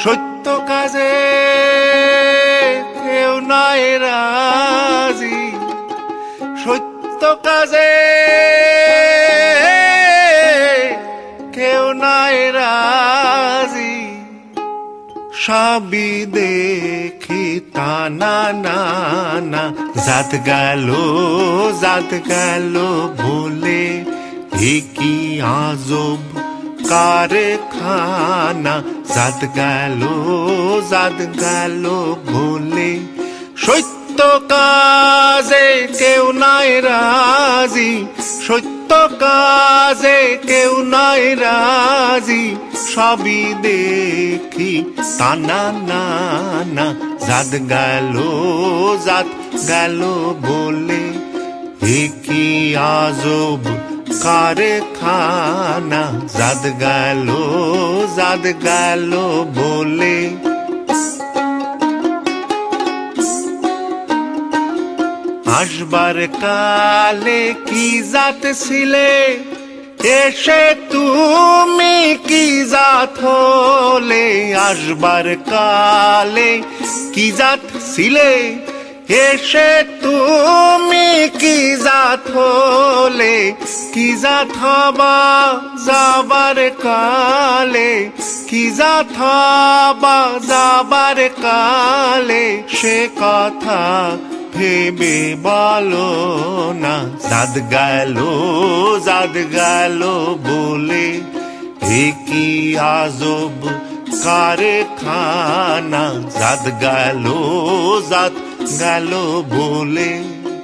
সত্য কাজে কেউ নাই রাজি, সত্য কাজে কেউ নাই রাজি। সবই দেখি টানা নানা, জাত গেল ভুলে, কি আজব কারখানা। জাত গেল ভুলে, সত্য কাজে কেউ নাই রাজি, সত্য কাজে কেউ নাই রাজি। সবই দেখি টানা নানা, জাত গেল বলে, কি আজব কারখানা। জাত গেল বলে। আসবার কালে কি জাত ছিলে, এসে তুমি কি জাত হলে। আসবার কালে কি জাত ছিলে, এসে তুমি কি জাত হলে। কি জাত হবা যাবার কালে, কি জাত হবা যাবার কালে। সে কথা ভেবে বলো না, জাত গেল বলে, কি আজব কারখানা। জাত গেল বলে।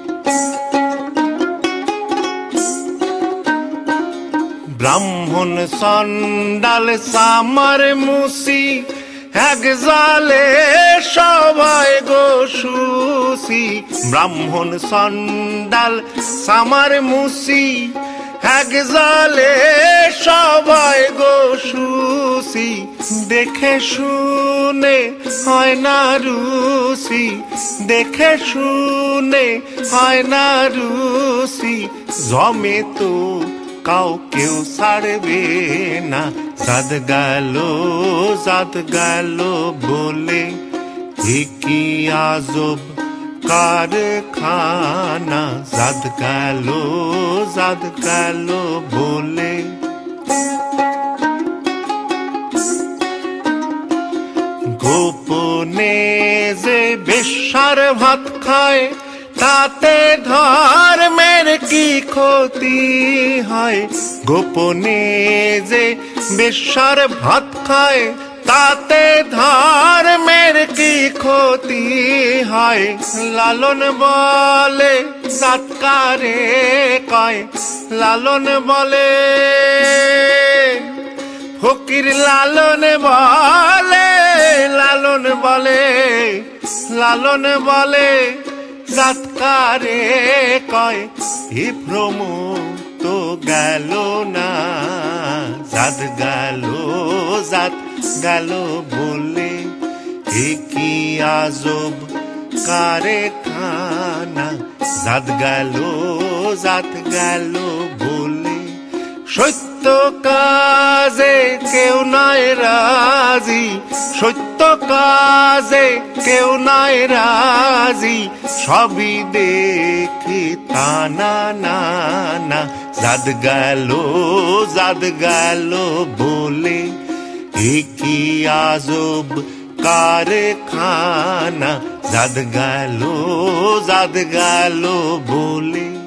ব্রাহ্মণ সন্ডাল সামার মুসি, এক জালে সবাই গো সুসি। ব্রাহ্মণ সন্ডাল সামার মুসি, এক জালে সবাই গো সুসি। দেখে শুনে হয় না রুসি, দেখে শুনে হয় না রুসি। জমে তো কাউকেও ছাড়বে না, জাত গেল বলে, কি আজব কারখানা। জাত গেল বলে। গোপনে যে বেশ্যার ভাত খায়, তাতে ধর্মের কি ক্ষতি হয়। গোপনে যে বেশ্যার ভাত খায়, তাতে ধর্মের কি ক্ষতি হয়। লালন বলে জাত কারে কয়, লালন বলে ফকির। লালন বলে, লালন বলে, লালন বলে জাত কারে কয়। এ ভ্রম তো গেল না, জাত গেল বলে, কি আজব কারখানা। জাত গেল বলে। সত্য কাজে কেউ নাই রাজি, সত্য কাজে কেউ নাই রাজি। সবই দেখি টানা নানা, জাত গেল বলে, কি আজব কারখানা। জাত গেল বলে।